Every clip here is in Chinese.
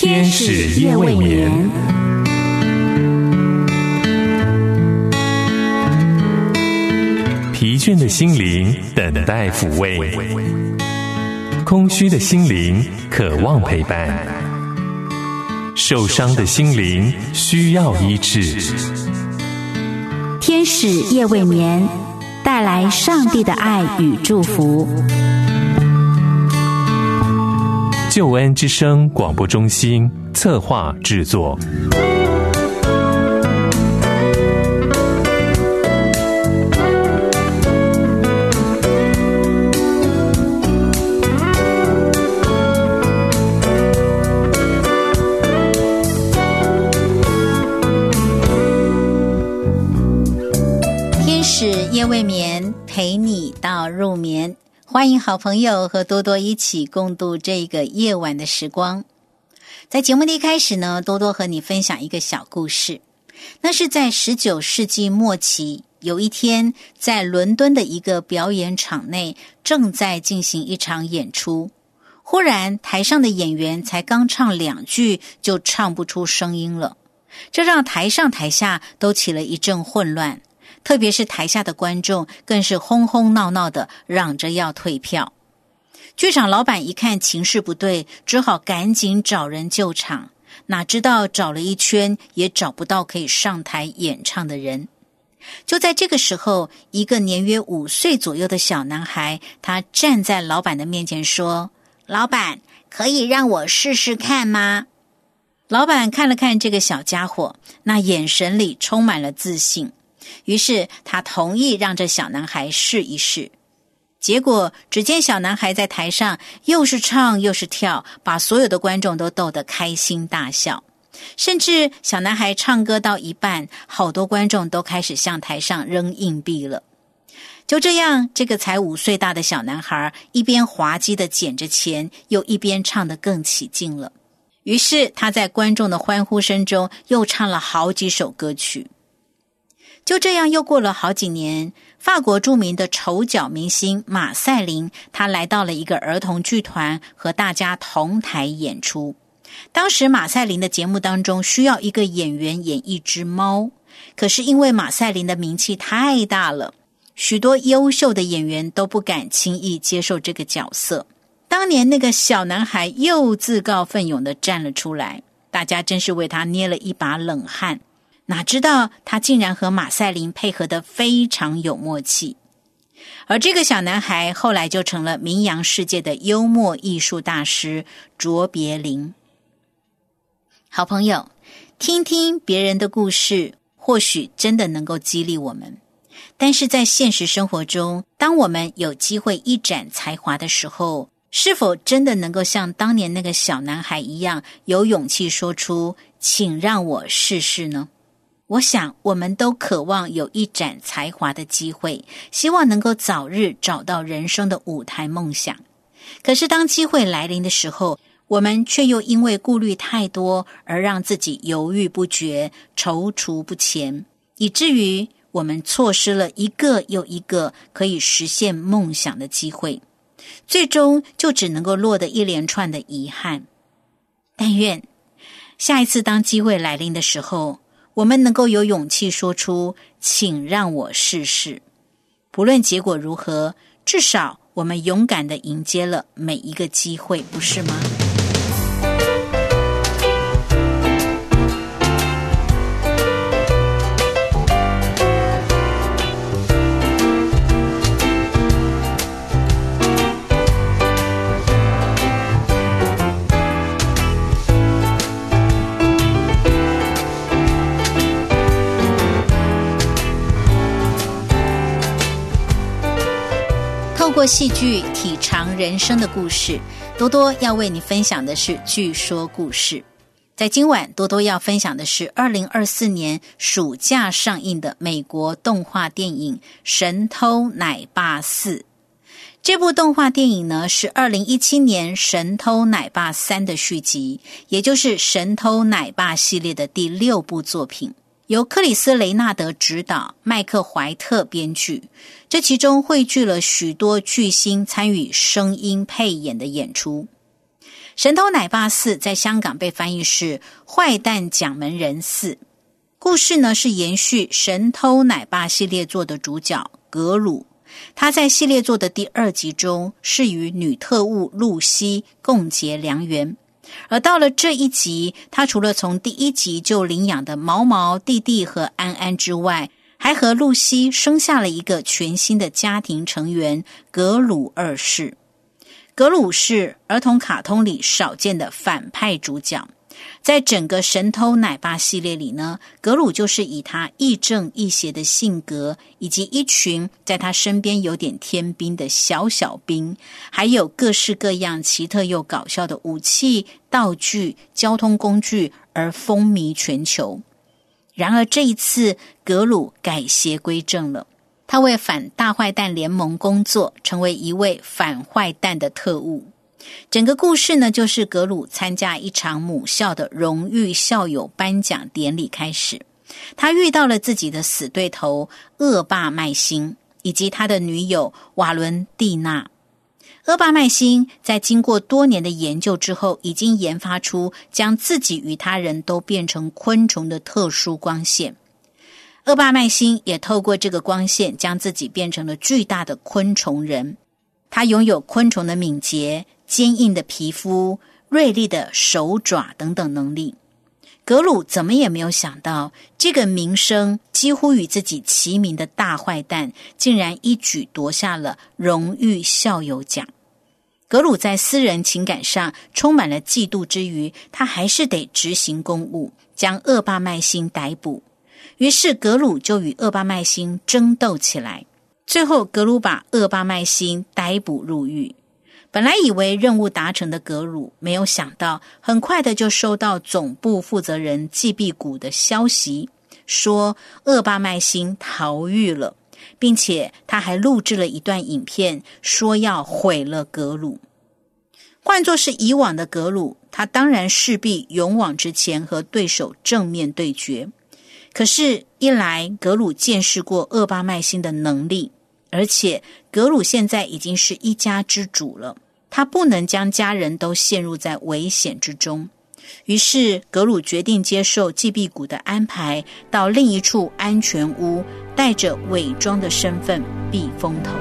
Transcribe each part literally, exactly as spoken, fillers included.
天使夜未眠。疲倦的心灵等待抚慰，空虚的心灵渴望陪伴，受伤的心灵需要医治。 天使夜未眠，带来上帝的爱与祝福。 救恩之声广播中心策划制作。 天使夜未眠，陪你到入眠。欢迎好朋友和多多一起共度这个夜晚的时光。在节目的一开始呢，多多和你分享一个小故事。那是在十九世纪末期，有一天在伦敦的一个表演场内正在进行一场演出，忽然台上的演员才刚唱两句就唱不出声音了，这让台上台下都起了一阵混乱。特别是台下的观众更是轰轰闹闹的嚷着要退票。剧场老板一看情势不对，只好赶紧找人救场，哪知道找了一圈也找不到可以上台演唱的人。就在这个时候，一个年约五岁左右的小男孩，他站在老板的面前说：老板，可以让我试试看吗？老板看了看这个小家伙，那眼神里充满了自信，于是他同意让这小男孩试一试。结果只见小男孩在台上又是唱又是跳，把所有的观众都逗得开心大笑。甚至小男孩唱歌到一半，好多观众都开始向台上扔硬币了。就这样，这个才五岁大的小男孩一边滑稽地捡着钱，又一边唱得更起劲了。于是他在观众的欢呼声中又唱了好几首歌曲。就这样又过了好几年，法国著名的丑角明星马赛琳，他来到了一个儿童剧团，和大家同台演出。当时马赛琳的节目当中需要一个演员演一只猫，可是因为马赛琳的名气太大了，许多优秀的演员都不敢轻易接受这个角色。当年那个小男孩又自告奋勇地站了出来，大家真是为他捏了一把冷汗。哪知道他竟然和马赛琳配合得非常有默契，而这个小男孩后来就成了名扬世界的幽默艺术大师卓别林。好朋友，听听别人的故事，或许真的能够激励我们。但是在现实生活中，当我们有机会一展才华的时候，是否真的能够像当年那个小男孩一样，有勇气说出请让我试试呢？我想我们都渴望有一展才华的机会，希望能够早日找到人生的舞台梦想。可是当机会来临的时候，我们却又因为顾虑太多而让自己犹豫不决，踌躇不前，以至于我们错失了一个又一个可以实现梦想的机会，最终就只能够落得一连串的遗憾。但愿下一次当机会来临的时候，我们能够有勇气说出请让我试试。不论结果如何，至少我们勇敢地迎接了每一个机会，不是吗？透过戏剧体尝人生的故事，多多要为你分享的是剧说故事。在今晚，多多要分享的是二零二四年暑假上映的美国动画电影《神偷奶爸四》。这部动画电影呢，是二零一七年《神偷奶爸三》的续集，也就是《神偷奶爸》系列的第六部作品。由克里斯·雷纳德执导，麦克·怀特编剧，这其中汇聚了许多巨星参与声音配演的演出。 神偷奶爸四在香港被翻译是坏蛋蒋门人四。故事呢是延续神偷奶爸系列作的主角格鲁，他在系列作的第二集中是与女特务露西共结良缘，而到了这一集，他除了从第一集就领养的毛毛、弟弟和安安之外，还和露西生下了一个全新的家庭成员格鲁二世。格鲁是儿童卡通里少见的反派主角，在整个神偷奶爸系列里呢，格鲁就是以他亦正亦邪的性格，以及一群在他身边有点天兵的小小兵，还有各式各样奇特又搞笑的武器、道具、交通工具而风靡全球。然而这一次，格鲁改邪归正了，他为反大坏蛋联盟工作，成为一位反坏蛋的特务。整个故事呢，就是格鲁参加一场母校的荣誉校友颁奖典礼开始。他遇到了自己的死对头恶霸麦辛，以及他的女友瓦伦蒂娜。恶霸麦辛在经过多年的研究之后，已经研发出将自己与他人都变成昆虫的特殊光线。恶霸麦辛也透过这个光线将自己变成了巨大的昆虫人。他拥有昆虫的敏捷、坚硬的皮肤、锐利的手爪等等能力。格鲁怎么也没有想到，这个名声几乎与自己齐名的大坏蛋竟然一举夺下了荣誉校友奖。格鲁在私人情感上充满了嫉妒之余，他还是得执行公务，将恶霸麦辛逮捕。于是格鲁就与恶霸麦辛争斗起来，最后格鲁把恶霸麦辛逮捕入狱。本来以为任务达成的格鲁，没有想到很快的就收到总部负责人季必谷的消息，说恶霸麦辛逃狱了，并且他还录制了一段影片，说要毁了格鲁。换作是以往的格鲁，他当然势必勇往直前和对手正面对决。可是一来格鲁见识过恶霸麦辛的能力，而且格鲁现在已经是一家之主了，他不能将家人都陷入在危险之中。于是格鲁决定接受季必谷的安排，到另一处安全屋，带着伪装的身份避风头。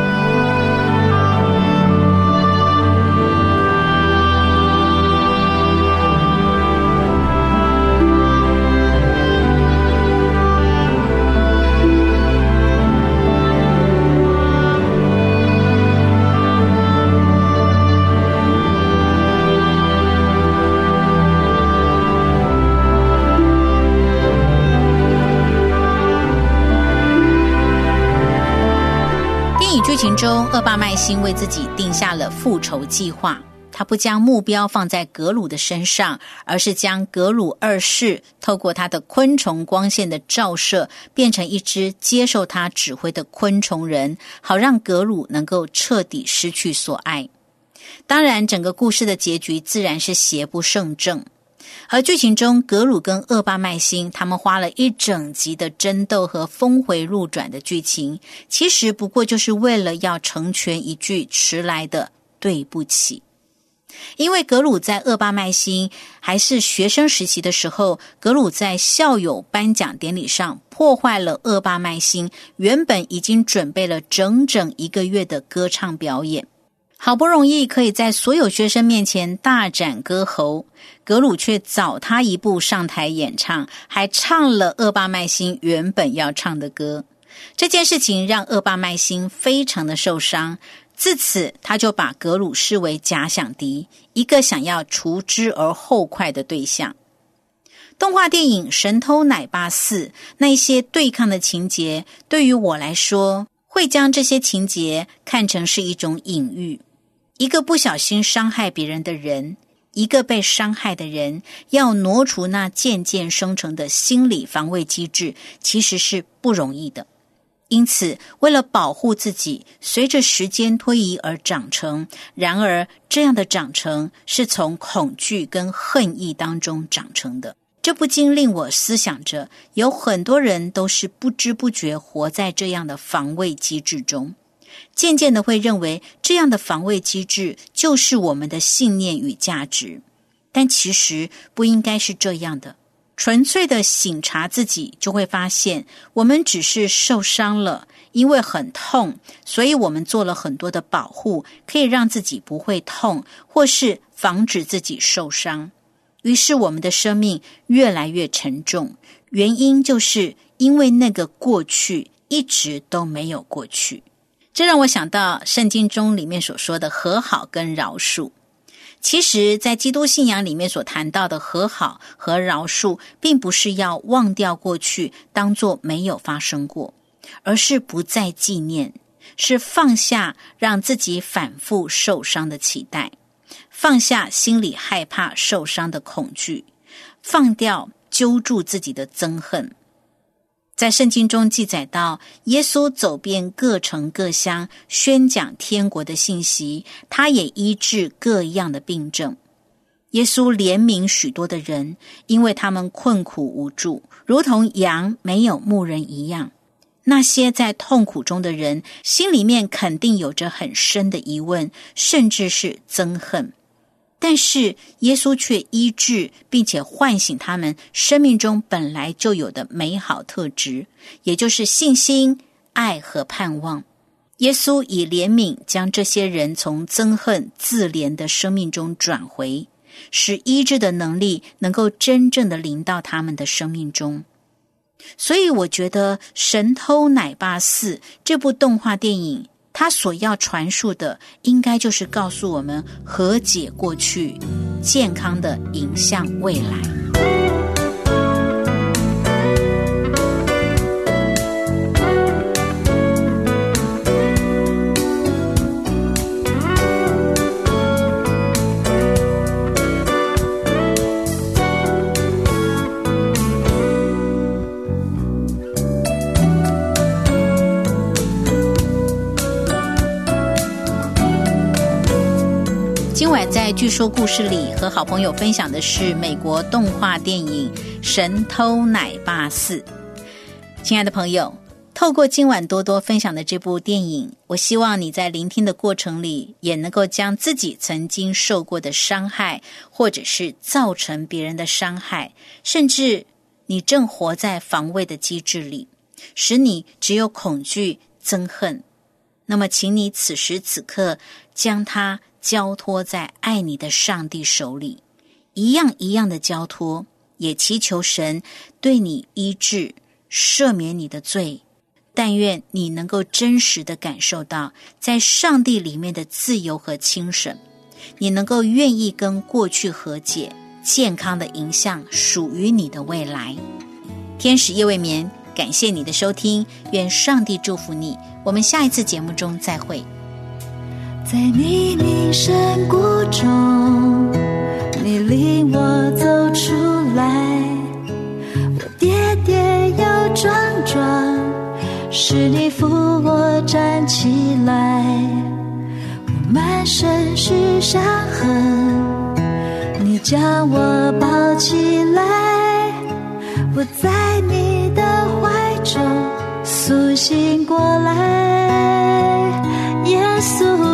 剧情中，恶霸麦辛为自己定下了复仇计划。他不将目标放在格鲁的身上，而是将格鲁二世透过他的昆虫光线的照射，变成一只接受他指挥的昆虫人，好让格鲁能够彻底失去所爱。当然，整个故事的结局自然是邪不胜正。而剧情中，格鲁跟恶霸麦辛他们花了一整集的争斗和峰回路转的剧情，其实不过就是为了要成全一句迟来的对不起。因为格鲁在恶霸麦辛还是学生时期的时候，格鲁在校友颁奖典礼上破坏了恶霸麦辛原本已经准备了整整一个月的歌唱表演。好不容易可以在所有学生面前大展歌喉，格鲁却早他一步上台演唱，还唱了恶霸麦辛原本要唱的歌。这件事情让恶霸麦辛非常的受伤，自此他就把格鲁视为假想敌，一个想要除之而后快的对象。动画电影《神偷奶爸四》那些对抗的情节，对于我来说，会将这些情节看成是一种隐喻。一个不小心伤害别人的人，一个被伤害的人，要挪除那渐渐生成的心理防卫机制，其实是不容易的。因此，为了保护自己，随着时间推移而长成。然而，这样的长成是从恐惧跟恨意当中长成的。这不禁令我思想着，有很多人都是不知不觉活在这样的防卫机制中。 渐渐的会认为这样的防卫机制就是我们的信念与价值，但其实不应该是这样的。纯粹的省察自己，就会发现我们只是受伤了，因为很痛，所以我们做了很多的保护，可以让自己不会痛，或是防止自己受伤。于是我们的生命越来越沉重，原因就是因为那个过去一直都没有过去。这让我想到圣经中里面所说的和好跟饶恕。其实在基督信仰里面所谈到的和好和饶恕，并不是要忘掉过去当作没有发生过，而是不再纪念，是放下让自己反复受伤的期待，放下心里害怕受伤的恐惧，放掉揪住自己的憎恨。在圣经中记载到，耶稣走遍各城各乡，宣讲天国的信息，他也医治各样的病症。耶稣怜悯许多的人，因为他们困苦无助，如同羊没有牧人一样。那些在痛苦中的人，心里面肯定有着很深的疑问，甚至是憎恨。但是耶稣却医治并且唤醒他们生命中本来就有的美好特质，也就是信心、爱和盼望。耶稣以怜悯将这些人从憎恨、自怜的生命中转回，使医治的能力能够真正的临到他们的生命中。所以我觉得《神偷奶爸四》这部动画电影，他所要传述的应该就是告诉我们和解过去，健康的迎向未来。今晚在据说故事里和好朋友分享的是美国动画电影《神偷奶爸四》。亲爱的朋友，透过今晚多多分享的这部电影，我希望你在聆听的过程里也能够将自己曾经受过的伤害，或者是造成别人的伤害，甚至你正活在防卫的机制里，使你只有恐惧、憎恨，那么请你此时此刻将它交托在爱你的上帝手里，一样一样的交托，也祈求神对你医治，赦免你的罪。但愿你能够真实的感受到在上帝里面的自由和轻省，你能够愿意跟过去和解，健康的迎向属于你的未来。天使夜未眠，感谢你的收听，愿上帝祝福你，我们下一次节目中再会。 在泥泞深谷中，你领我走出来，我跌跌又撞撞，是你扶我站起来。我满身是伤痕，你将我抱起来，我在你的怀中苏醒过来。耶稣